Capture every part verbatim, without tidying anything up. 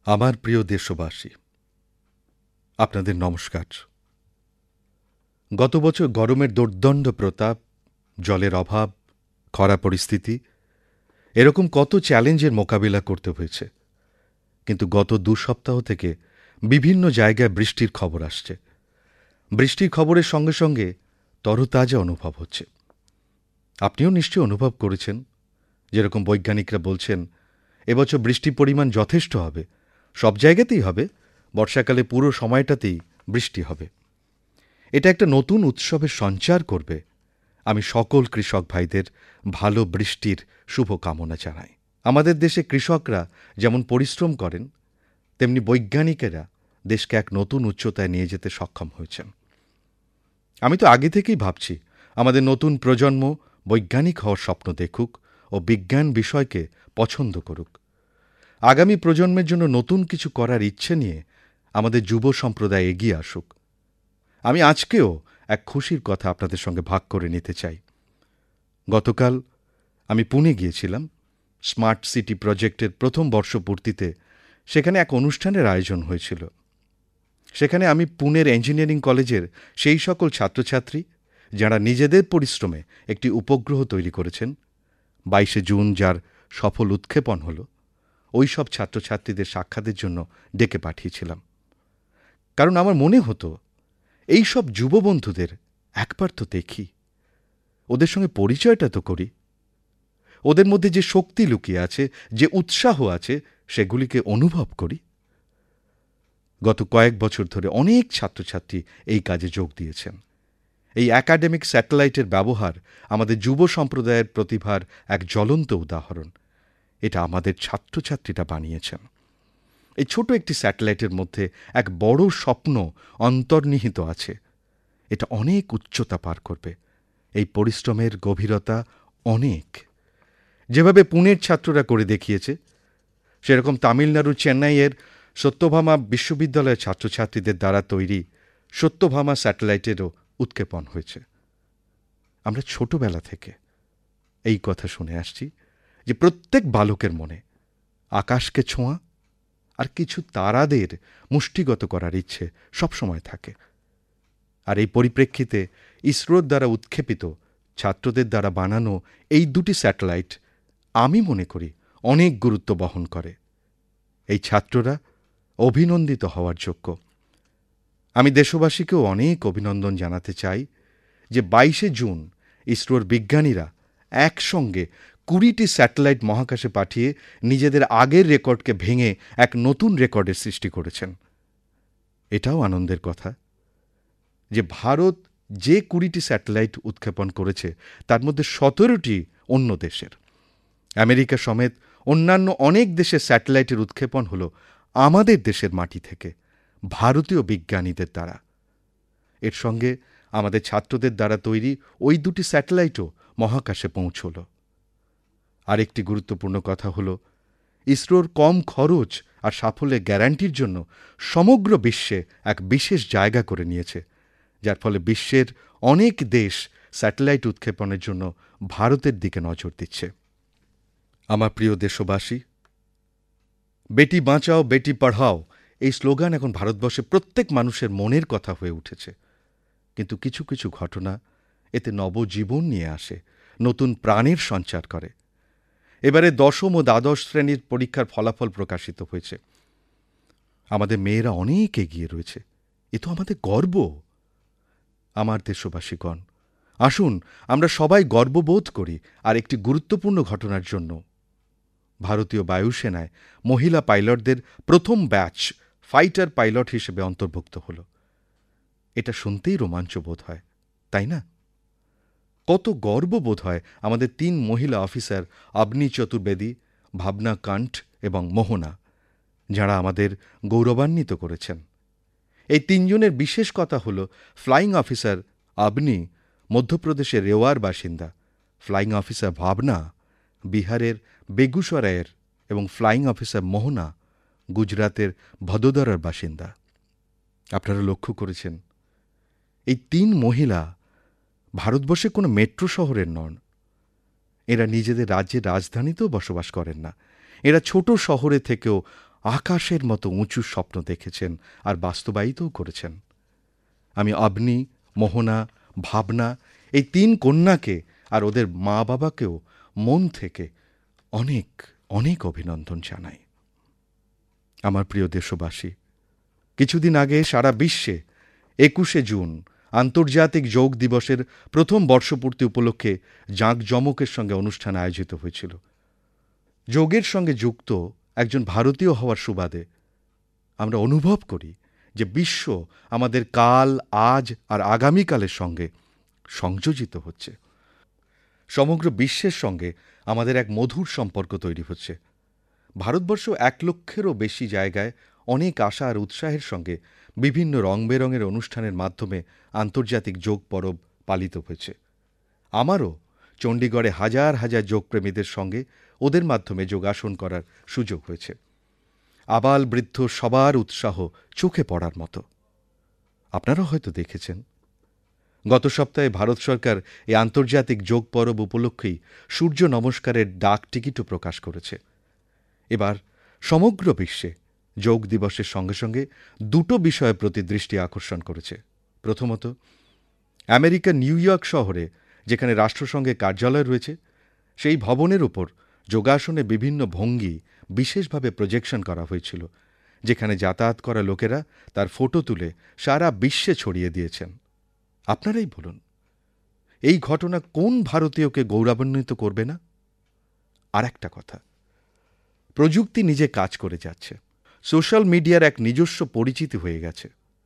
আমার প্রিয় দেশবাসী, আপনাদের নমস্কার। গত বছর গরমের দোর্দণ্ড প্রতাপ, জলের অভাব, খরা পরিস্থিতি এরকম কত চ্যালেঞ্জের মোকাবিলা করতে হয়েছে। কিন্তু গত দু সপ্তাহ থেকে বিভিন্ন জায়গায় বৃষ্টির খবর আসছে। বৃষ্টির খবরের সঙ্গে সঙ্গে তরতাজা অনুভব হচ্ছে। আপনিও নিশ্চয়ই অনুভব করেছেন, যেরকম বৈজ্ঞানিকরা বলছেন এবছর বৃষ্টির পরিমাণ যথেষ্ট হবে, সব জায়গাতেই হবে, বর্ষাকালে পুরো সময়টাতেই বৃষ্টি হবে। এটা একটা নতুন উৎসবের সঞ্চার করবে। আমি সকল কৃষক ভাইদের ভালো বৃষ্টির শুভকামনা জানাই। আমাদের দেশে কৃষকরা যেমন পরিশ্রম করেন, তেমনি বৈজ্ঞানিকেরা দেশকে এক নতুন উচ্চতায় নিয়ে যেতে সক্ষম হয়েছেন। আমি তো আগে থেকেই ভাবছি আমাদের নতুন প্রজন্ম বৈজ্ঞানিক হওয়ার স্বপ্ন দেখুক ও বিজ্ঞান বিষয়কে পছন্দ করুক। আগামী প্রজন্মের জন্য নতুন কিছু করার ইচ্ছে নিয়ে আমাদের যুব সম্প্রদায় এগিয়ে আসুক। আমি আজকেও এক খুশির কথা আপনাদের সঙ্গে ভাগ করে নিতে চাই। গতকাল আমি পুনে গিয়েছিলাম স্মার্ট সিটি প্রজেক্টের প্রথম বর্ষপূর্তিতে। সেখানে এক অনুষ্ঠানের আয়োজন হয়েছিল। সেখানে আমি পুনের ইঞ্জিনিয়ারিং কলেজের সেই সকল ছাত্রছাত্রী যাঁরা নিজেদের পরিশ্রমে একটি উপগ্রহ তৈরি করেছেন, বাইশে জুন যার সফল উৎক্ষেপণ হল, ওই সব ছাত্রছাত্রীদের সাক্ষাতের জন্য ডেকে পাঠিয়েছিলাম। কারণ আমার মনে হতো এই সব যুববন্ধুদের একবার তো দেখি, ওদের সঙ্গে পরিচয়টা তো করি। ওদের মধ্যে যে শক্তি লুকিয়ে আছে, যে উৎসাহ আছে, সেগুলিকে অনুভব করি। গত কয়েক বছর ধরে অনেক ছাত্রছাত্রী এই কাজে যোগ দিয়েছেন। এই একাডেমিক স্যাটেলাইটের ব্যবহার আমাদের যুব সম্প্রদায়ের প্রতিভার এক জ্বলন্ত উদাহরণ। এটা আমাদের ছাত্রছাত্রীরা বানিয়েছেন। এই ছোট একটি স্যাটেলাইটের মধ্যে এক বড় স্বপ্ন অন্তর্নিহিত আছে। এটা অনেক উচ্চতা পার করবে। এই পরিশ্রমের গভীরতা অনেক। যেভাবে পুনের ছাত্ররা করে দেখিয়েছে, সেরকম তামিলনাড়ুর চেন্নাইয়ের সত্যভামা বিশ্ববিদ্যালয়ের ছাত্রছাত্রীদের দ্বারা তৈরি সত্যভামা স্যাটেলাইটেরও উৎক্ষেপণ হয়েছে। আমরা ছোটবেলা থেকে এই কথা শুনে আসছি যে প্রত্যেক বালকের মনে আকাশকে ছোঁয়া আর কিছু তারাদের মুষ্টিগত করার ইচ্ছে সবসময় থাকে। আর এই পরিপ্রেক্ষিতে ইসরোর দ্বারা উৎক্ষেপিত, ছাত্রদের দ্বারা বানানো এই দুটি স্যাটেলাইট আমি মনে করি অনেক গুরুত্ব বহন করে। এই ছাত্ররা অভিনন্দিত হওয়ার যোগ্য। আমি দেশবাসীকেও অনেক অভিনন্দন জানাতে চাই যে বাইশে জুন ইসরোর বিজ্ঞানীরা একসঙ্গে কুড়িটি স্যাটেলাইট মহাকাশে পাঠিয়ে নিজেদের আগের রেকর্ডকে ভেঙে এক নতুন রেকর্ডের সৃষ্টি করেছেন। এটাও আনন্দের কথা যে ভারত যে কুড়িটি স্যাটেলাইট উৎক্ষেপণ করেছে তার মধ্যে সতেরোটি অন্য দেশের। আমেরিকা সমেত অন্যান্য অনেক দেশের স্যাটেলাইটের উৎক্ষেপণ হল আমাদের দেশের মাটি থেকে, ভারতীয় বিজ্ঞানীদের দ্বারা। এর সঙ্গে আমাদের ছাত্রদের দ্বারা তৈরি ওই দুটি স্যাটেলাইটও মহাকাশে পৌঁছল। আরেকটি গুরুত্বপূর্ণ কথা হল, ইসরোর কম খরচ আর সাফল্যের গ্যারান্টির জন্য সমগ্র বিশ্বে এক বিশেষ জায়গা করে নিয়েছে, যার ফলে বিশ্বের অনেক দেশ স্যাটেলাইট উৎক্ষেপণের জন্য ভারতের দিকে নজর দিচ্ছে। আমার প্রিয় দেশবাসী, বেটি বাঁচাও বেটি পড়াও এই স্লোগান এখন ভারতবর্ষের প্রত্যেক মানুষের মনের কথা হয়ে উঠেছে। কিন্তু কিছু কিছু ঘটনা এতে নবজীবন নিয়ে আসে, নতুন প্রাণের সঞ্চার করে। এবারে দশম ও দ্বাদশ শ্রেণীর পরীক্ষার ফলাফল প্রকাশিত হয়েছে। আমাদের মেয়েরা অনেক এগিয়ে রয়েছে। এ তো আমাদের গর্ব। আমার দেশবাসীগণ, আসুন আমরা সবাই গর্ববোধ করি আর একটি গুরুত্বপূর্ণ ঘটনার জন্য। ভারতীয় বায়ুসেনায় মহিলা পাইলটদের প্রথম ব্যাচ ফাইটার পাইলট হিসেবে অন্তর্ভুক্ত হল। এটা শুনতেই রোমাঞ্চ বোধ হয়, তাই না? কত গর্ব বোধ হয় আমাদের তিন মহিলা অফিসার অবনী চতুর্বেদী, ভাবনা কণ্ঠ এবং মোহনা, যাঁরা আমাদের গৌরবান্বিত করেছেন। এই তিনজনের বিশেষ কথা হল, ফ্লাইং অফিসার অবনী মধ্যপ্রদেশের রেওয়ার বাসিন্দা, ফ্লাইং অফিসার ভাবনা বিহারের বেগুসরায়ের এবং ফ্লাইং অফিসার মোহনা গুজরাতের ভদোদরার বাসিন্দা। আপনারা লক্ষ্য করেছেন, এই তিন মহিলা ভারতবর্ষের কোনো মেট্রো শহরের নন। এরা নিজেদের রাজ্যের রাজধানীতেও বসবাস করেন না। এরা ছোট শহরে থেকেও আকাশের মতো উঁচু স্বপ্ন দেখেছেন আর বাস্তবায়িতও করেছেন। আমি অবনী, মোহনা, ভাবনা এই তিন কন্যাকে আর ওদের মা বাবাকেও মন থেকে অনেক অনেক অভিনন্দন জানাই। আমার প্রিয় দেশবাসী, কিছুদিন আগে সারা বিশ্বে একুশে জুন আন্তর্জাতিক যোগ দিবসের প্রথম বর্ষপূর্তি উপলক্ষে জাঁকজমকের সঙ্গে অনুষ্ঠান আয়োজিত হয়েছিল। যোগের সঙ্গে যুক্ত একজন ভারতীয় হওয়ার সুবাদে আমরা অনুভব করি যে বিশ্ব আমাদের কাল, আজ আর আগামীকালের সঙ্গে সংযোজিত হচ্ছে। সমগ্র বিশ্বের সঙ্গে আমাদের এক মধুর সম্পর্ক তৈরি হচ্ছে। ভারতবর্ষ এক লক্ষেরও বেশি জায়গায় অনেক আশা আর উৎসাহের সঙ্গে বিভিন্ন রংবেরঙের অনুষ্ঠানের মাধ্যমে আন্তর্জাতিক যোগ পরব পালিত হয়েছে। আমারও চণ্ডীগড়ে হাজার হাজার যোগপ্রেমীদের সঙ্গে ওদের মাধ্যমে যোগাসন করার সুযোগ হয়েছে। আবাল বৃদ্ধ সবার উৎসাহ চোখে পড়ার মতো। আপনারাও হয়তো দেখেছেন, গত সপ্তাহে ভারত সরকার এই আন্তর্জাতিক যোগ পরব উপলক্ষেই সূর্য নমস্কারের ডাক টিকিটও প্রকাশ করেছে। এবার সমগ্র বিশ্বে যোগ দিবসের সঙ্গে সঙ্গে দুটো বিষয়ের প্রতি দৃষ্টি আকর্ষণ করেছে। প্রথমত, আমেরিকার নিউ ইয়র্ক শহরে যেখানে রাষ্ট্রসংঘের কার্যালয় রয়েছে, সেই ভবনের ওপর যোগাসনে বিভিন্ন ভঙ্গি বিশেষভাবে প্রজেকশন করা হয়েছিল, যেখানে যাতায়াত করা লোকেরা তার ফটো তুলে সারা বিশ্বে ছড়িয়ে দিয়েছেন। আপনারাই বলুন, এই ঘটনা কোন ভারতীয়কে গৌরবান্বিত করবে না? আর একটা কথা, প্রযুক্তি নিজে কাজ করে যাচ্ছে। সোশ্যাল মিডিয়ার এক নিজস্ব পরিচিতি হয়ে গেছে।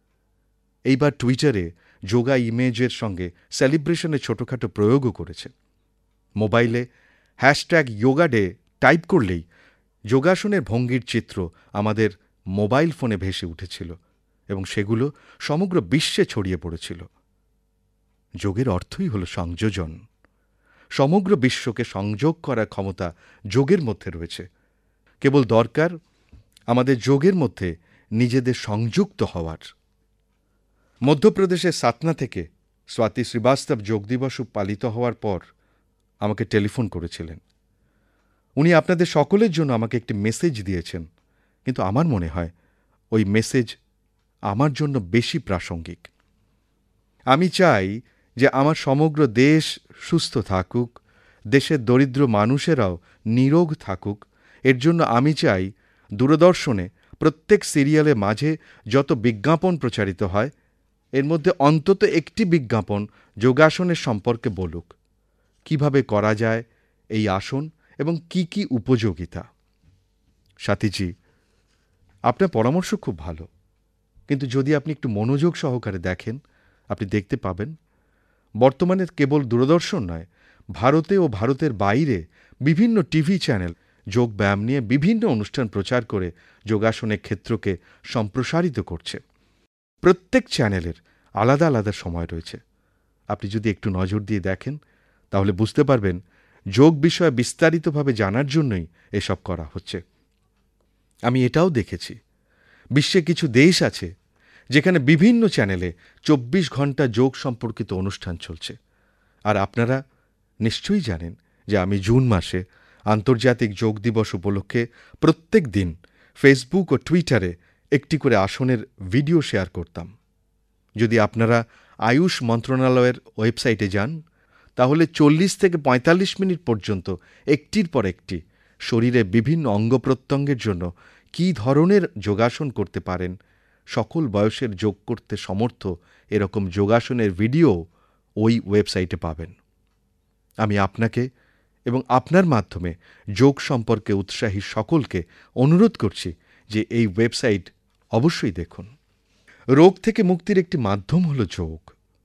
এইবার টুইটারে যোগা ইমেজের সঙ্গে সেলিব্রেশনের ছোটখাটো প্রয়োগও করেছে। মোবাইলে হ্যাশট্যাগ যোগা ডে টাইপ করলেই যোগাসনের ভঙ্গির চিত্র আমাদের মোবাইল ফোনে ভেসে উঠেছিল এবং সেগুলো সমগ্র বিশ্বে ছড়িয়ে পড়েছিল। যোগের অর্থই হল সংযোজন। সমগ্র বিশ্বকে সংযোগ করার ক্ষমতা যোগের মধ্যে রয়েছে। কেবল দরকার আমাদের যোগের মধ্যে নিজেদের সংযুক্ত হওয়ার। মধ্যপ্রদেশের সাতনা থেকে স্বাতী শ্রীবাস্তব যোগ দিবস পালিত হওয়ার পর আমাকে টেলিফোন করেছিলেন। উনি আপনাদের সকলের জন্য আমাকে একটি মেসেজ দিয়েছেন, কিন্তু আমার মনে হয় ওই মেসেজ আমার জন্য বেশি প্রাসঙ্গিক। আমি চাই যে আমার সমগ্র দেশ সুস্থ থাকুক, দেশের দরিদ্র মানুষেরাও নিরোগ থাকুক। এর জন্য আমি চাই দূরদর্শনে প্রত্যেক সিরিয়ালের মাঝে যত বিজ্ঞাপন প্রচারিত হয়, এর মধ্যে অন্তত একটি বিজ্ঞাপন যোগাসনের সম্পর্কে বলুক, কিভাবে করা যায় এই আসন এবং কি কি উপযোগিতা। সাথীজি, আপনার পরামর্শ খুব ভালো, কিন্তু যদি আপনি একটু মনোযোগ সহকারে দেখেন, আপনি দেখতে পাবেন বর্তমানে কেবল দূরদর্শন নয়, ভারতে ও ভারতের বাইরে বিভিন্ন টিভি চ্যানেল যোগ ব্যায়াম নিয়ে বিভিন্ন অনুষ্ঠান প্রচার করে যোগাসনের ক্ষেত্রকে সম্প্রসারিত করছে। প্রত্যেক চ্যানেলের আলাদা আলাদা সময় রয়েছে। আপনি যদি একটু নজর দিয়ে দেখেন, তাহলে বুঝতে পারবেন যোগ বিষয়ে বিস্তারিতভাবে জানার জন্যই এসব করা হচ্ছে। আমি এটাও দেখেছি, বিশ্বে কিছু দেশ আছে যেখানে বিভিন্ন চ্যানেলে চব্বিশ ঘন্টা যোগ সম্পর্কিত অনুষ্ঠান চলছে। আর আপনারা নিশ্চয়ই জানেন যে আমি জুন মাসে আন্তর্জাতিক যোগ দিবস উপলক্ষে প্রত্যেক দিন ফেসবুক ও টুইটারে একটি করে আসনের ভিডিও শেয়ার করতাম। যদি আপনারা আয়ুষ মন্ত্রণালয়ের ওয়েবসাইটে যান, তাহলে চল্লিশ থেকে পঁয়তাল্লিশ মিনিট পর্যন্ত একটির পর একটি শরীরের বিভিন্ন অঙ্গপ্রত্যঙ্গের জন্য কী ধরনের যোগাসন করতে পারেন, সকল বয়সের যোগ করতে সমর্থ এরকম যোগাসনের ভিডিও ওই ওয়েবসাইটে পাবেন। আমি আপনাকে এবং আপনার মাধ্যমে যোগ সম্পর্কে উৎসাহী সকলকে অনুরোধ করছি যে এই ওয়েবসাইট অবশ্যই দেখুন। রোগ থেকে মুক্তির একটি মাধ্যম হল যোগ।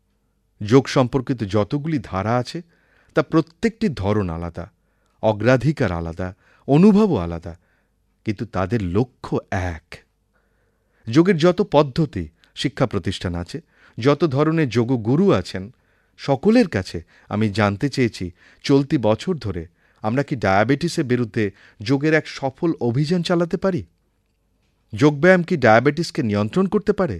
যোগ সম্পর্কিত যতগুলি ধারা আছে তা প্রত্যেকটির ধরন আলাদা, অগ্রাধিকার আলাদা, অনুভবও আলাদা, কিন্তু তাদের লক্ষ্য এক। যোগের যত পদ্ধতি শিক্ষা প্রতিষ্ঠান আছে, যত ধরনের যোগগুরু আছেন, সকলের কাছে আমি জানতে চেয়েছি চলতি বছর ধরে আমরা কি ডায়াবেটিসের বিরুদ্ধে যোগের এক সফল অভিযান চালাতে পারি? যোগব্যায়াম কি ডায়াবেটিসকে নিয়ন্ত্রণ করতে পারে?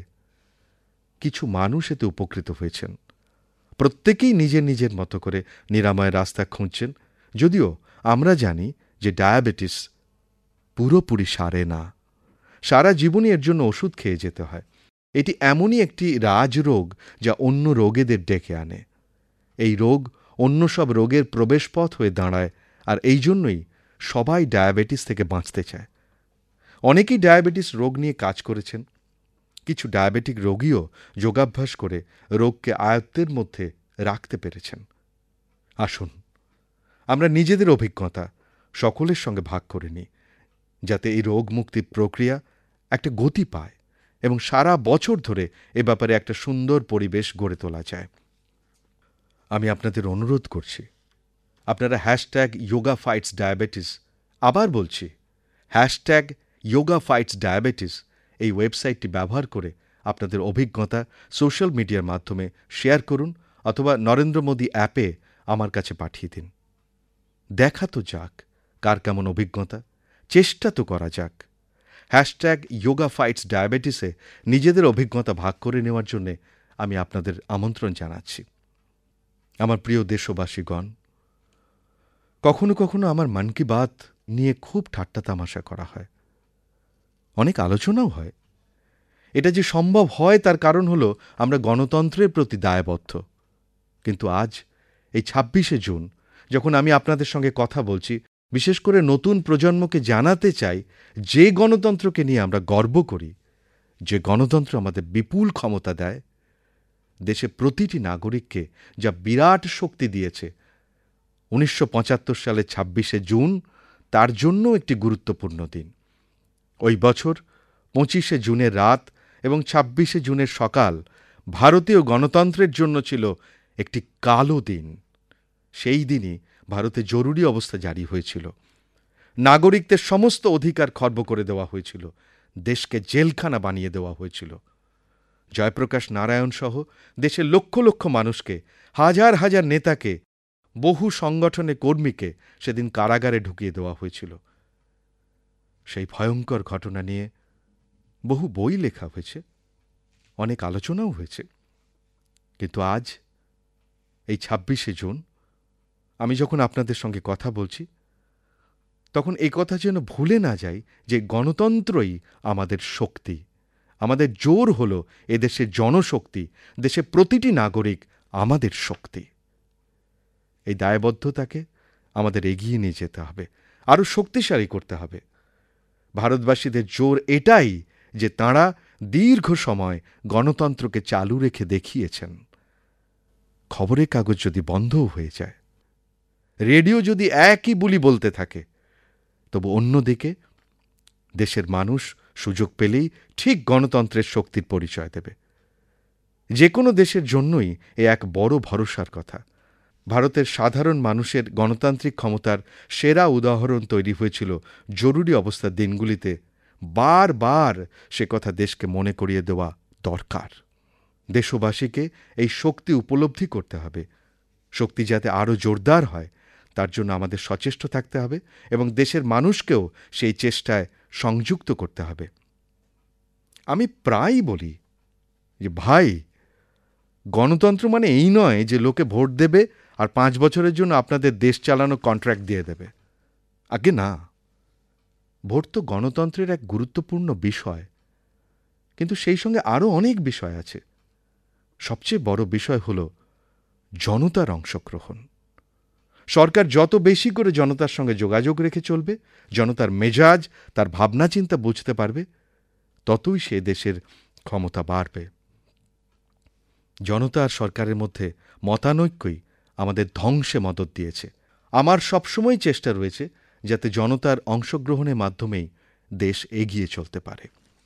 কিছু মানুষ এতে উপকৃত হয়েছেন। প্রত্যেকেই নিজের নিজের মতো করে নিরাময়ের রাস্তা খুঁজছেন, যদিও আমরা জানি যে ডায়াবেটিস পুরোপুরি সারে না। সারা জীবনই এর জন্য ওষুধ খেয়ে যেতে হয়। এটি এমনই একটি রাজরোগ যা অন্য রোগীদের ডেকে আনে। এই রোগ অন্য সব রোগের প্রবেশপথ হয়ে দাঁড়ায়, আর এই জন্যই সবাই ডায়াবেটিস থেকে বাঁচতে চায়। অনেকেই ডায়াবেটিস রোগ নিয়ে কাজ করেছেন। কিছু ডায়াবেটিক রোগীও যোগাভ্যাস করে রোগকে আয়ত্তের মধ্যে রাখতে পেরেছেন। আসুন, আমরা নিজেদের অভিজ্ঞতা সকলের সঙ্গে ভাগ করে নিই, যাতে এই রোগ মুক্তির প্রক্রিয়া একটা গতি পায় এবং সারা বছর ধরে এ ব্যাপারে একটা সুন্দর পরিবেশ গড়ে তোলা যায়। আমি আপনাদের অনুরোধ করছি, আপনারা হ্যাশট্যাগ যোগা ফাইটস ডায়াবেটিস, আবার বলছি হ্যাশট্যাগ যোগা ফাইটস ডায়াবেটিস, এই ওয়েবসাইটটি ব্যবহার করে আপনাদের অভিজ্ঞতা সোশ্যাল মিডিয়ার মাধ্যমে শেয়ার করুন অথবা নরেন্দ্র মোদী অ্যাপে আমার কাছে পাঠিয়ে দিন। দেখা তো যাক কার কেমন অভিজ্ঞতা, চেষ্টা তো করা যাক। হ্যাশট্যাগ যোগা ফাইটস ডায়াবেটিসে নিজেদের অভিজ্ঞতা ভাগ করে নেওয়ার জন্য আমি আপনাদের আমন্ত্রণ জানাচ্ছি। আমার প্রিয় দেশবাসীগণ, কখনো কখনো আমার মন কি বাত নিয়ে খুব ঠাট্টা তামাশা করা হয়, অনেক আলোচনাও হয়। এটা যে সম্ভব হয় তার কারণ হলো আমরা গণতন্ত্রের প্রতি দায়বদ্ধ। কিন্তু আজ এই ছাব্বিশে জুন যখন আমি আপনাদের সঙ্গে কথা বলছি, বিশেষ করে নতুন প্রজন্মকে জানাতে চাই যে গণতন্ত্রকে নিয়ে আমরা গর্ব করি, যে গণতন্ত্র আমাদের বিপুল ক্ষমতা দেয়, দেশের প্রতিটি নাগরিককে যা বিরাট শক্তি দিয়েছে, উনিশশো পঁচাত্তর সালের ছাব্বিশে জুন তার জন্য একটি গুরুত্বপূর্ণ দিন। ওই বছর পঁচিশে জুনের রাত এবং ছাব্বিশে জুনের সকাল ভারতীয় গণতন্ত্রের জন্য ছিল একটি কালো দিন। সেই দিনই ভারতে জরুরি অবস্থা জারি হয়েছিল। নাগরিকদের সমস্ত অধিকার খর্ব করে দেওয়া হয়েছিল, দেশকে জেলখানা বানিয়ে দেওয়া হয়েছিল। জয়প্রকাশ নারায়ণ সহ দেশের লক্ষ লক্ষ মানুষকে, হাজার হাজার নেতাকে, বহু সংগঠনের কর্মীকে সেদিন কারাগারে ঢুকিয়ে দেওয়া হয়েছিল। সেই ভয়ঙ্কর ঘটনা নিয়ে বহু বই লেখা হয়েছে, অনেক আলোচনাও হয়েছে। কিন্তু আজ এই ছাব্বিশে জুন আমি যখন আপনাদের সঙ্গে কথা বলছি, তখন এই কথা যেন ভুলে না যাই যে গণতন্ত্রই আমাদের শক্তি, আমাদের জোর হলো এদেশের জনশক্তি, দেশের প্রতিটি নাগরিক আমাদের শক্তি। এই দায়বদ্ধতাকে আমাদের এগিয়ে নিয়ে যেতে হবে, আরও শক্তিশালী করতে হবে। ভারতবাসীদের জোর এটাই যে তাঁরা দীর্ঘ সময় গণতন্ত্রকে চালু রেখে দেখিয়েছেন। খবরের কাগজ যদি বন্ধও হয়ে যায়, রেডিও যদি একই বুলি বলতে থাকে, তবু অন্যদিকে দেশের মানুষ সুযোগ পেলেই ঠিক গণতন্ত্রের শক্তির পরিচয় দেবে। যে কোনো দেশের জন্যই এ এক বড় ভরসার কথা। ভারতের সাধারণ মানুষের গণতান্ত্রিক ক্ষমতার সেরা উদাহরণ তৈরি হয়েছিল জরুরি অবস্থার দিনগুলিতে। বারবার সে কথা দেশকে মনে করিয়ে দেওয়া দরকার। দেশবাসীকে এই শক্তি উপলব্ধি করতে হবে। শক্তি যাতে আরও জোরদার হয় তার জন্য আমাদের সচেষ্ট থাকতে হবে এবং দেশের মানুষকেও সেই চেষ্টায় সংযুক্ত করতে হবে। আমি প্রায়ই বলি যে ভাই, গণতন্ত্র মানে এই নয় যে লোকে ভোট দেবে আর পাঁচ বছরের জন্য আপনাদের দেশ চালানো কন্ট্রাক্ট দিয়ে দেবে। আগে না, ভোট তো গণতন্ত্রের এক গুরুত্বপূর্ণ বিষয়, কিন্তু সেই সঙ্গে আরও অনেক বিষয় আছে। সবচেয়ে বড় বিষয় হল জনতার অংশগ্রহণ। সরকার যত বেশি করে জনতার সঙ্গে যোগাযোগ রেখে চলবে, জনতার মেজাজ, তার ভাবনা চিন্তা বুঝতে পারবে, ততই সে দেশের ক্ষমতা বাড়বে। জনতা আর সরকারের মধ্যে মতানৈক্যই আমাদের ধ্বংসে মদদ দিয়েছে। আমার সবসময় চেষ্টা রয়েছে যাতে জনতার অংশগ্রহণের মাধ্যমেই দেশ এগিয়ে চলতে পারে।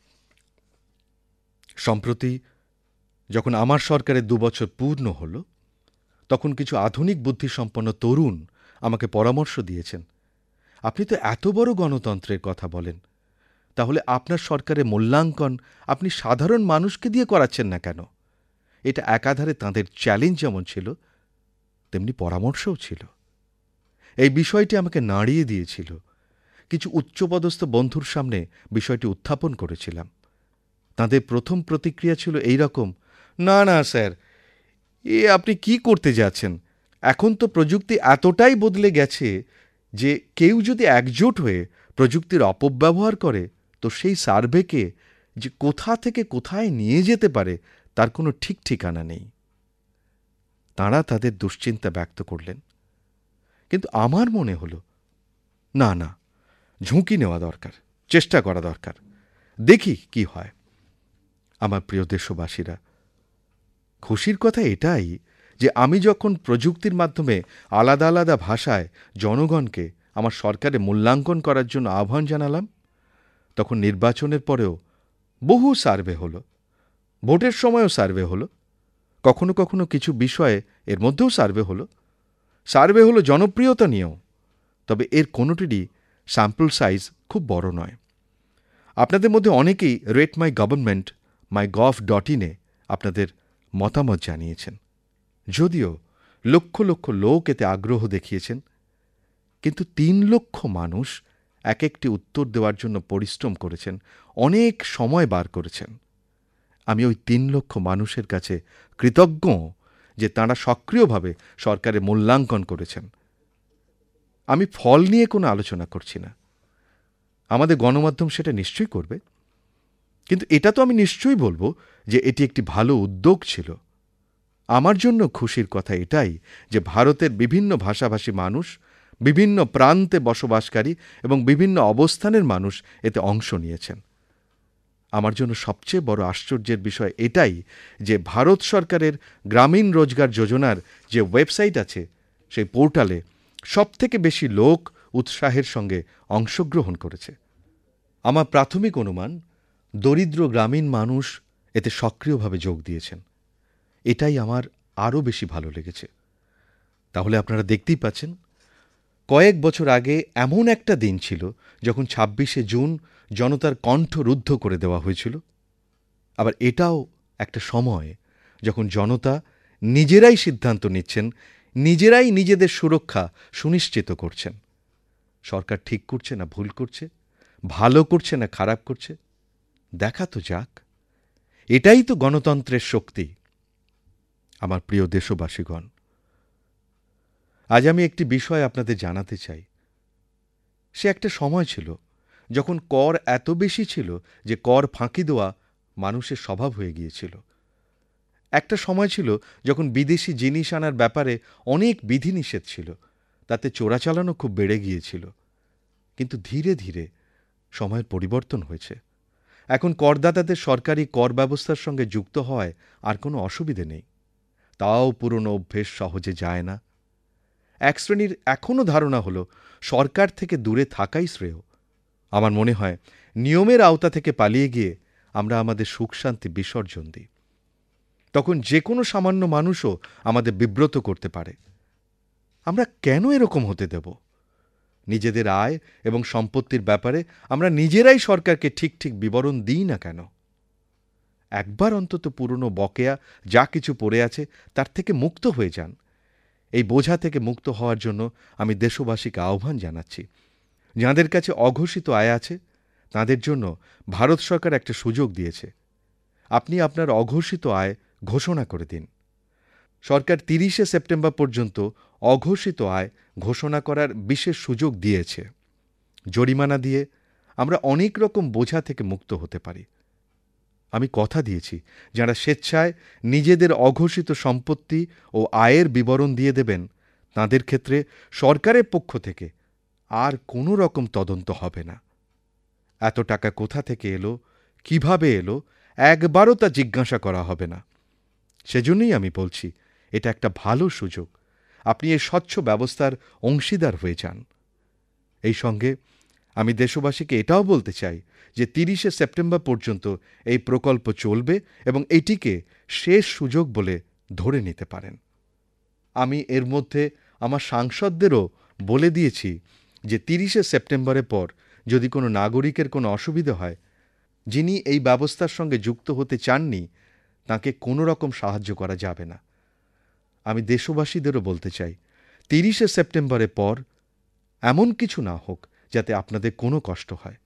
সম্প্রতি যখন আমার সরকারের দুবছর পূর্ণ হল, তখন কিছু আধুনিক বুদ্ধিসম্পন্ন তরুণ আমাকে পরামর্শ দিয়েছেন, আপনি তো এত বড় গণতন্ত্রের কথা বলেন, তাহলে আপনার সরকারের মূল্যাঙ্কন আপনি সাধারণ মানুষকে দিয়ে করাচ্ছেন না কেন? এটা একাধারে তাঁদের চ্যালেঞ্জ যেমন ছিল, তেমনি পরামর্শও ছিল। এই বিষয়টি আমাকে নাড়িয়ে দিয়েছিল। কিছু উচ্চপদস্থ বন্ধুর সামনে বিষয়টি উত্থাপন করেছিলাম। তাঁদের প্রথম প্রতিক্রিয়া ছিল এই রকম, না না স্যার, এ আপনি কি করতে যাচ্ছেন? এখন তো প্রযুক্তি এতটাই বদলে গেছে যে কেউ যদি একজোট হয়ে প্রযুক্তির অপব্যবহার করে তো সেই সার্ভেকে যে কোথা থেকে কোথায় নিয়ে যেতে পারে তার কোনো ঠিক ঠিকানা নেই। তাঁরা তাদের দুশ্চিন্তা ব্যক্ত করলেন, কিন্তু আমার মনে হলো না না, ঝুঁকি নেওয়া দরকার, চেষ্টা করা দরকার, দেখি কি হয়। আমার প্রিয় দেশবাসীরা, খুশির কথা এটাই যে আমি যখন প্রযুক্তির মাধ্যমে আলাদা আলাদা ভাষায় জনগণকে আমার সরকারে মূল্যাঙ্কন করার জন্য আহ্বান জানালাম, তখন নির্বাচনের পরেও বহু সার্ভে হলো, ভোটের সময়ও সার্ভে হলো, কখনো কখনো কিছু বিষয়ে এর মধ্যেও সার্ভে হলো, সার্ভে হলো জনপ্রিয়তা নিয়েও, তবে এর কোনোটিরই স্যাম্পল সাইজ খুব বড় নয়। আপনাদের মধ্যে অনেকেই rate my government my gov dot ইনে আপনাদের মতামত জানিয়েছেন। যদিও লক্ষ লক্ষ লোক এতে আগ্রহ দেখিয়েছেন, কিন্তু তিন লক্ষ মানুষ এক একটি উত্তর দেওয়ার জন্য পরিশ্রম করেছেন, অনেক সময় বার করেছেন। আমি ওই তিন লক্ষ মানুষের কাছে কৃতজ্ঞ যে তাঁরা সক্রিয়ভাবে সরকারের মূল্যাঙ্কন করেছেন। আমি ফল নিয়ে কোনো আলোচনা করছি না, আমাদের গণমাধ্যম সেটা নিশ্চয়ই করবে, কিন্তু এটা তো আমি নিশ্চয়ই বলবো যে এটি একটি ভালো উদ্যোগ ছিল। আমার জন্য খুশির কথা এটাই যে ভারতের বিভিন্ন ভাষাভাষী মানুষ, বিভিন্ন প্রান্তে বসবাসকারী এবং বিভিন্ন অবস্থানের মানুষ এতে অংশ নিয়েছেন। আমার জন্য সবচেয়ে বড় আশ্চর্যের বিষয় এটাই যে ভারত সরকারের গ্রামীণ রোজগার যোজনার যে ওয়েবসাইট আছে, সেই পোর্টালে সবথেকে বেশি লোক উৎসাহের সঙ্গে অংশগ্রহণ করেছে। আমার প্রাথমিক অনুমান, দরিদ্র গ্রামীণ মানুষ এতে সক্রিয়ভাবে যোগ দিয়েছেন। এটাই আমার আরও বেশি ভালো লেগেছে। তাহলে আপনারা দেখতেই পাচ্ছেন, কয়েক বছর আগে এমন একটা দিন ছিল যখন ছাব্বিশে জুন জনতার কণ্ঠ রুদ্ধ করে দেওয়া হয়েছিল। আবার এটাও একটা সময় যখন জনতা নিজেরাই সিদ্ধান্ত নিচ্ছেন, নিজেরাই নিজেদের সুরক্ষা সুনিশ্চিত করছেন। সরকার ঠিক করছে না ভুল করছে, ভালো করছে না খারাপ করছে, দেখা তো যাক। এটাই তো গণতন্ত্রের শক্তি। আমার প্রিয় দেশবাসীগণ, আজ আমি একটি বিষয় আপনাদের জানাতে চাই। সে একটা সময় ছিল যখন কর এত বেশি ছিল যে কর ফাঁকি দেওয়া মানুষের স্বভাব হয়ে গিয়েছিল। একটা সময় ছিল যখন বিদেশি জিনিস আনার ব্যাপারে অনেক বিধিনিষেধ ছিল, তাতে চোরাচালানও খুব বেড়ে গিয়েছিল। কিন্তু ধীরে ধীরে সময়ের পরিবর্তন হয়েছে। এখন করদাতাদের সরকারি কর ব্যবস্থার সঙ্গে যুক্ত হওয়ায় আর কোনো অসুবিধে নেই। তাও পুরনো অভ্যেস সহজে যায় না। এক শ্রেণীর এখনও ধারণা হলো সরকার থেকে দূরে থাকাই শ্রেয়। আমার মনে হয় নিয়মের আওতা থেকে পালিয়ে গিয়ে আমরা আমাদের সুখ শান্তি বিসর্জন দিই। তখন যে কোনো সামান্য মানুষও আমাদের বিব্রত করতে পারে। আমরা কেন এরকম হতে দেব? নিজেদের আয় এবং সম্পত্তির ব্যাপারে আমরা নিজেরাই সরকারকে ঠিক ঠিক বিবরণ দিই না কেন? একবার অন্তত পুরনো বকেয়া যা কিছু পড়ে আছে তার থেকে মুক্ত হয়ে যান। এই বোঝা থেকে মুক্ত হওয়ার জন্য আমি দেশবাসীকে আহ্বান জানাচ্ছি। যাঁদের কাছে অঘোষিত আয় আছে তাঁদের জন্য ভারত সরকার একটা সুযোগ দিয়েছে। আপনি আপনার অঘোষিত আয় ঘোষণা করে দিন। সরকার তিরিশে সেপ্টেম্বর পর্যন্ত অঘোষিত আয় ঘোষণা করার বিশেষ সুযোগ দিয়েছে। জরিমানা দিয়ে আমরা অনেক রকম বোঝা থেকে মুক্ত হতে পারি। আমি কথা দিয়েছি, যাঁরা স্বেচ্ছায় নিজেদের অঘোষিত সম্পত্তি ও আয়ের বিবরণ দিয়ে দেবেন, তাঁদের ক্ষেত্রে সরকারের পক্ষ থেকে আর কোনো রকম তদন্ত হবে না। এত টাকা কোথা থেকে এলো, কিভাবে এলো, একবারও তা জিজ্ঞাসা করা হবে না। সেজন্যই আমি বলছি, এটা একটা ভালো সুযোগ। আপনি এই স্বচ্ছ ব্যবস্থার অংশীদার হয়ে যান। এই সঙ্গে আমি দেশবাসীকে এটাও বলতে চাই যে তিরিশে সেপ্টেম্বর পর্যন্ত এই প্রকল্প চলবে এবং এটিকে শেষ সুযোগ বলে ধরে নিতে পারেন। আমি এর মধ্যে আমার সাংসদদেরও বলে দিয়েছি যে তিরিশে সেপ্টেম্বরের পর যদি কোনো নাগরিকের কোনো অসুবিধা হয়, যিনি এই ব্যবস্থার সঙ্গে যুক্ত হতে চাননি তাঁকে কোনো রকম সাহায্য করা যাবে না। আমি দেশবাসীদেরও বলতে চাই, তিরিশে সেপ্টেম্বরের পর এমন কিছু না হোক যাতে আপনাদের কোনো কষ্ট হয়।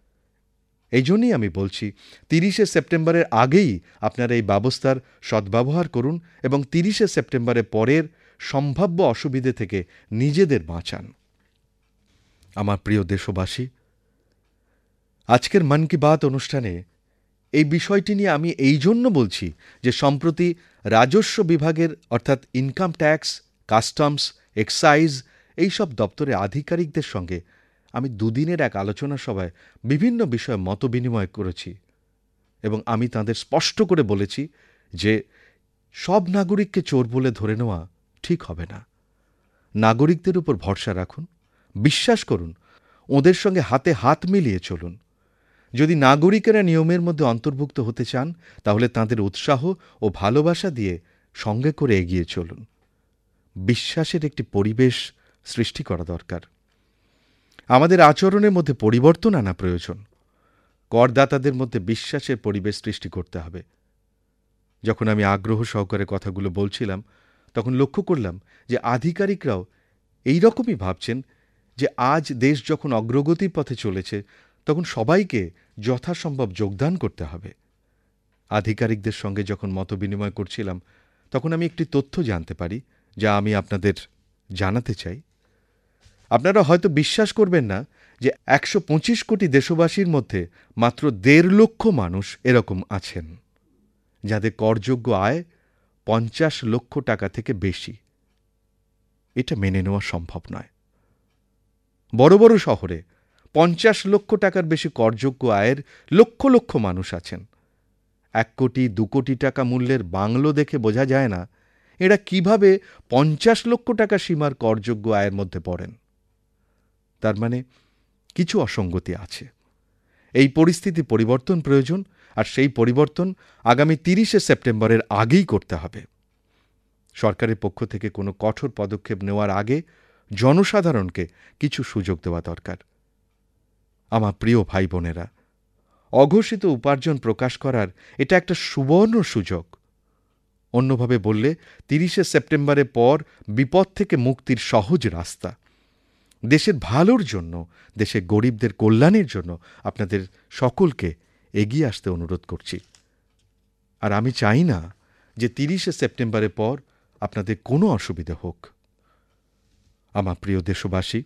এই জন্যই আমি বলছি, তিরিশে সেপ্টেম্বরের আগেই আপনারা এই ব্যবস্থার সদ্ব্যবহার করুন এবং তিরিশে সেপ্টেম্বরের পরের সম্ভাব্য অসুবিধে থেকে নিজেদের বাঁচান। আমার প্রিয় দেশবাসী, আজকের মন কি বাত অনুষ্ঠানে এই বিষয়টি নিয়ে আমি এই জন্য বলছি যে সম্প্রতি রাজস্ব বিভাগের অর্থাৎ ইনকাম ট্যাক্স, কাস্টমস, এক্সাইজ এই সব দপ্তরের আধিকারিকদের সঙ্গে আমি দুদিনের এক আলোচনা সভায় বিভিন্ন বিষয়ে মতবিনিময় করেছি এবং আমি তাঁদের স্পষ্ট করে বলেছি যে সব নাগরিককে চোর বলে ধরে নেওয়া ঠিক হবে না। নাগরিকদের উপর ভরসা রাখুন, বিশ্বাস করুন, ওঁদের সঙ্গে হাতে হাত মিলিয়ে চলুন। যদি নাগরিকেরা নিয়মের মধ্যে অন্তর্ভুক্ত হতে চান তাহলে তাঁদের উৎসাহ ও ভালোবাসা দিয়ে সঙ্গে করে এগিয়ে চলুন। বিশ্বাসের একটি পরিবেশ সৃষ্টি করা দরকার। আমাদের আচরণের মধ্যে পরিবর্তন আনা প্রয়োজন। করদাতাদের মধ্যে বিশ্বাসের পরিবেশ সৃষ্টি করতে হবে। যখন আমি আগ্রহ সহকারে কথাগুলো বলছিলাম তখন লক্ষ্য করলাম যে আধিকারিকরাও এই রকমই ভাবছেন যে আজ দেশ যখন অগ্রগতির পথে চলেছে তখন সবাইকে যথাসম্ভব যোগদান করতে হবে। আধিকারিকদের সঙ্গে যখন মতবিনিময় করছিলাম তখন আমি একটি তথ্য জানতে পারি যা আমি আপনাদের জানাতে চাই। আপনারা হয়তো বিশ্বাস করবেন না যে একশো পঁচিশ কোটি দেশবাসীর মধ্যে মাত্র দেড় লক্ষ মানুষ এরকম আছেন যাদের করযোগ্য আয় পঞ্চাশ লক্ষ টাকা থেকে বেশি। এটা মেনে নেওয়া সম্ভব নয়। বড় বড় শহরে পঞ্চাশ লক্ষ টাকার বেশি করযোগ্য আয়ের লক্ষ লক্ষ মানুষ আছেন। এক কোটি দু কোটি টাকা মূল্যের বাংলো দেখে বোঝা যায় না এরা কিভাবে পঞ্চাশ লক্ষ টাকা সীমার করযোগ্য আয়ের মধ্যে পড়েন। তার মানে কিছু অসঙ্গতি আছে। এই পরিস্থিতি পরিবর্তন প্রয়োজন, আর সেই পরিবর্তন আগামী তিরিশে সেপ্টেম্বরের আগেই করতে হবে। সরকারের পক্ষ থেকে কোনো কঠোর পদক্ষেপ নেওয়ার আগে জনসাধারণকে কিছু সুযোগ দেওয়া দরকার। আমার প্রিয় ভাই বোনেরা, অঘোষিত উপার্জন প্রকাশ করার এটা একটা সুবর্ণ সুযোগ। অন্যভাবে বললে তিরিশে সেপ্টেম্বরের পর বিপদ থেকে মুক্তির সহজ রাস্তা। দেশের ভালোর জন্য, দেশের গরিবদের কল্যাণের জন্য আপনাদের সকলকে এগিয়ে আসতে অনুরোধ করছি। আর আমি চাই না যে তিরিশে সেপ্টেম্বরের পর আপনাদের কোনো অসুবিধা হোক। আমার প্রিয় দেশবাসী,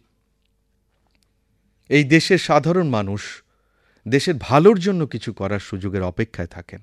এই দেশের সাধারণ মানুষ দেশের ভালোর জন্য কিছু করার সুযোগের অপেক্ষায় থাকেন।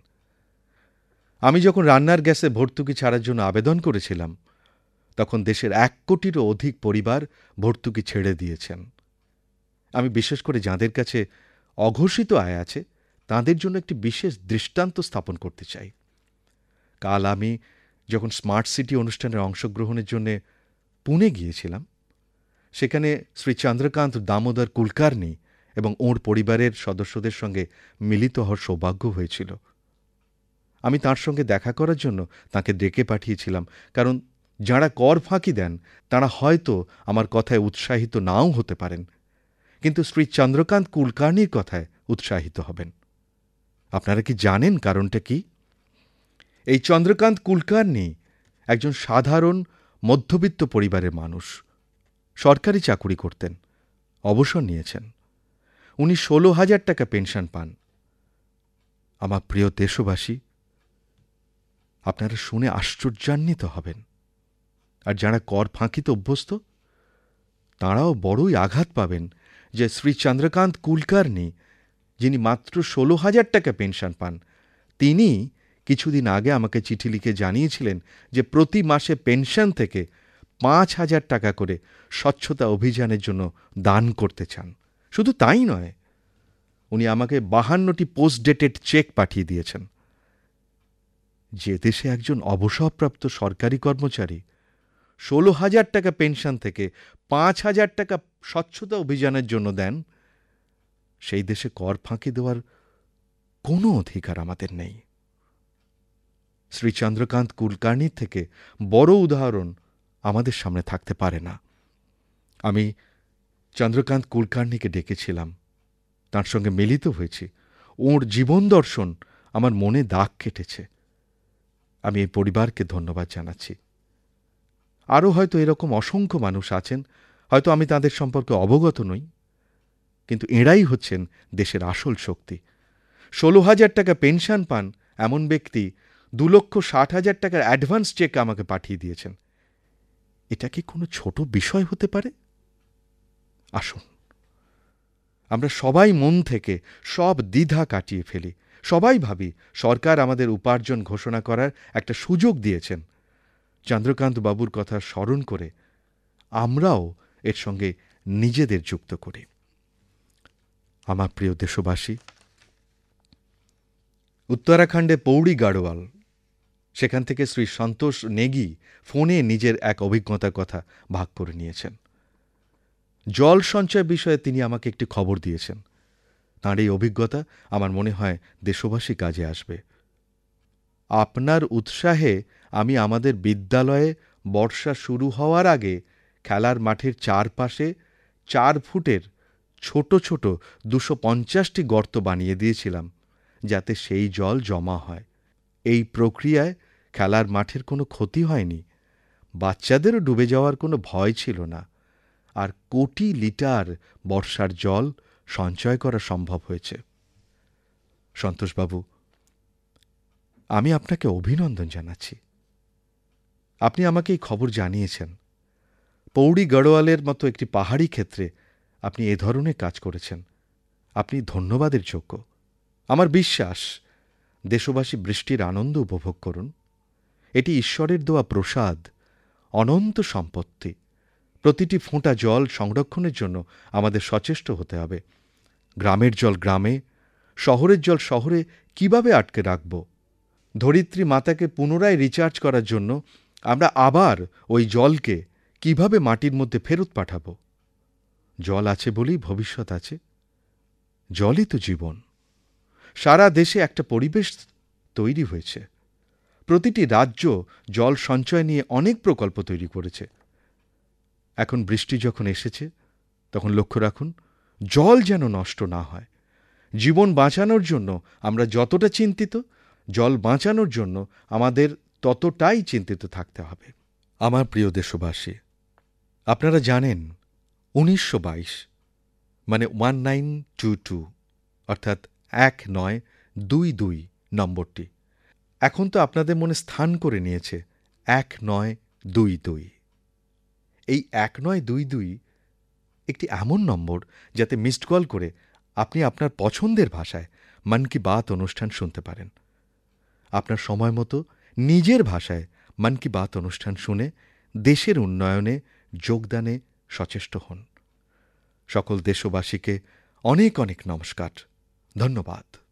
আমি যখন রান্নার গ্যাসে ভর্তুকি ছাড়ার জন্য আবেদন করেছিলাম তখন দেশের এক কোটিরও অধিক পরিবার ভর্তুকি ছেড়ে দিয়েছেন। আমি বিশেষ করে যাঁদের কাছে অঘোষিত আয় আছে তাঁদের জন্য একটি বিশেষ দৃষ্টান্ত স্থাপন করতে চাই। কাল আমি যখন স্মার্ট সিটি অনুষ্ঠানের অংশগ্রহণের জন্য পুনে গিয়েছিলাম সেখানে শ্রী চন্দ্রকান্ত দামোদর কুলকার্নি এবং ওঁর পরিবারের সদস্যদের সঙ্গে মিলিত হওয়ার সৌভাগ্য হয়েছিল। আমি তাঁর সঙ্গে দেখা করার জন্য তাঁকে ডেকে পাঠিয়েছিলাম, কারণ যাঁরা কর ফাঁকি দেন তাঁরা হয়তো আমার কথায় উৎসাহিত নাও হতে পারেন, কিন্তু শ্রী চন্দ্রকান্ত কুলকার্নির কথায় উৎসাহিত হবেন। আপনারা কি জানেন কারণটা কি? এই চন্দ্রকান্ত কুলকার্নি একজন সাধারণ মধ্যবিত্ত পরিবারের মানুষ। সরকারি চাকুরি করতেন, অবসর নিয়েছেন। উনি ষোলো হাজার টাকা পেনশন পান। আমার প্রিয় দেশবাসী, আপনারা শুনে আশ্চর্যান্বিত হবেন। আর যারা কর ফাঁকিতে অভ্যস্ত তাঁরাও বড়ই আঘাত পাবেন যে শ্রী চন্দ্রকান্ত কুলকার্নি, যিনি মাত্র ষোলো হাজার টাকা পেনশন পান, তিনি কিছুদিন আগে আমাকে চিঠি লিখে জানিয়েছিলেন যে প্রতি মাসে পেনশন থেকে পাঁচ হাজার টাকা করে স্বচ্ছতা অভিযানের জন্য দান করতে চান। শুধু তাই নয়, উনি আমাকে বাহান্নটি পোস্ট ডেটেড চেক পাঠিয়ে দিয়েছেন। যে দেশে একজন অবসরপ্রাপ্ত সরকারি কর্মচারী ষোলো হাজার টাকা পেনশন থেকে পাঁচ হাজার টাকা স্বচ্ছতা অভিযানের জন্য দেন, সেই দেশে কর ফাঁকি দেওয়ার কোনো অধিকার আমাদের নেই। শ্রী চন্দ্রকান্ত কুলকার্নির থেকে বড় উদাহরণ আমাদের সামনে থাকতে পারে না। আমি চন্দ্রকান্ত কুলকার্নিকে ডেকেছিলাম, তাঁর সঙ্গে মিলিত হয়েছি। ওঁর জীবন দর্শন আমার মনে দাগ কেটেছে। আমি এই পরিবারকে ধন্যবাদ জানাচ্ছি। আরও হয়তো এরকম অসংখ্য মানুষ আছেন, হয়তো আমি তাঁদের সম্পর্কে অবগত নই, কিন্তু এঁরাই হচ্ছেন দেশের আসল শক্তি। ষোলো হাজার টাকা পেনশন পান এমন ব্যক্তি দু লক্ষ ষাট হাজার টাকার অ্যাডভান্স চেক আমাকে পাঠিয়ে দিয়েছেন। এটা কি কোনো ছোট বিষয় হতে পারে? আসুন আমরা সবাই মন থেকে সব দ্বিধা কাটিয়ে ফেলি, সবাই ভাবি সরকার আমাদের উপার্জন ঘোষণা করার একটা সুযোগ দিয়েছেন। চন্দ্রকান্ত বাবুর কথা স্মরণ করে আমরাও এর সঙ্গে নিজেদের যুক্ত করি। আমার প্রিয় দেশবাসী, উত্তরাখণ্ডে পৌড়ি গাড়োয়াল, সেখান থেকে শ্রী সন্তোষ নেগি ফোনে নিজের এক অভিজ্ঞতার কথা ভাগ করে নিয়েছেন। জল সঞ্চয় বিষয়ে তিনি আমাকে একটি খবর দিয়েছেন। তাঁর এই অভিজ্ঞতা আমার মনে হয় দেশবাসী কাজে আসবে। আপনার উৎসাহে আমি আমাদের বিদ্যালয়ে বর্ষা শুরু হওয়ার আগে খেলার মাঠের চারপাশে চার ফুটের ছোট ছোট দুশো পঞ্চাশটি গর্ত বানিয়ে দিয়েছিলাম, যাতে সেই জল জমা হয়। এই প্রক্রিয়ায় খেলার মাঠের কোনো ক্ষতি হয়নি, বাচ্চাদেরও ডুবে যাওয়ার কোনো ভয় ছিল না, আর কোটি লিটার বর্ষার জল সঞ্চয় করা সম্ভব হয়েছে। সন্তোষবাবু, আমি আপনাকে অভিনন্দন জানাচ্ছি। আপনি আমাকে এই খবর জানিয়েছেন। পৌড়ি গড়োয়ালের মতো একটি পাহাড়ি ক্ষেত্রে আপনি এ ধরনের কাজ করেছেন। আপনি ধন্যবাদের যোগ্য। আমার বিশ্বাস দেশবাসী বৃষ্টির আনন্দ উপভোগ করুন। এটি ঈশ্বরের দেওয়া প্রসাদ, অনন্ত সম্পত্তি। প্রতিটি ফোঁটা জল সংরক্ষণের জন্য আমাদের সচেষ্ট হতে হবে। গ্রামের জল গ্রামে, শহরের জল শহরে কিভাবে আটকে রাখব? ধরিত্রী মাতাকে পুনরায় রিচার্জ করার জন্য আমরা আবার ওই জলকে কিভাবে মাটির মধ্যে ফেরত পাঠাবো? জল আছে বলেই ভবিষ্যৎ আছে। জলই তো জীবন। সারা দেশে একটা পরিবেশ তৈরি হয়েছে। প্রতিটি রাজ্য জল সঞ্চয় নিয়ে অনেক প্রকল্প তৈরি করেছে। এখন বৃষ্টি যখন এসেছে, তখন লক্ষ্য রাখুন জল যেন নষ্ট না হয়। জীবন বাঁচানোর জন্য আমরা যতটা চিন্তিত, জল বাঁচানোর জন্য আমাদের ততটাই চিন্তিত থাকতে হবে। আমার প্রিয় দেশবাসী, আপনারা জানেন উনিশশো বাইশ মানে ওয়ান নাইন টু টু অর্থাৎ এক নয় দুই দুই নম্বরটি এখন তো আপনাদের মনে স্থান করে নিয়েছে। এক নয় দুই দুই। এই এক নয় দুই দুই একটি এমন নম্বর যাতে মিসড কল করে আপনি আপনার পছন্দের ভাষায় মন কি বাত অনুষ্ঠান শুনতে পারেন। আপনার সময় মতো নিজের ভাষায় মন কি বাত অনুষ্ঠান শুনে দেশের উন্নয়নে যোগদানে সচেষ্ট হন। সকল দেশবাসীকে অনেক অনেক নমস্কার, ধন্যবাদ।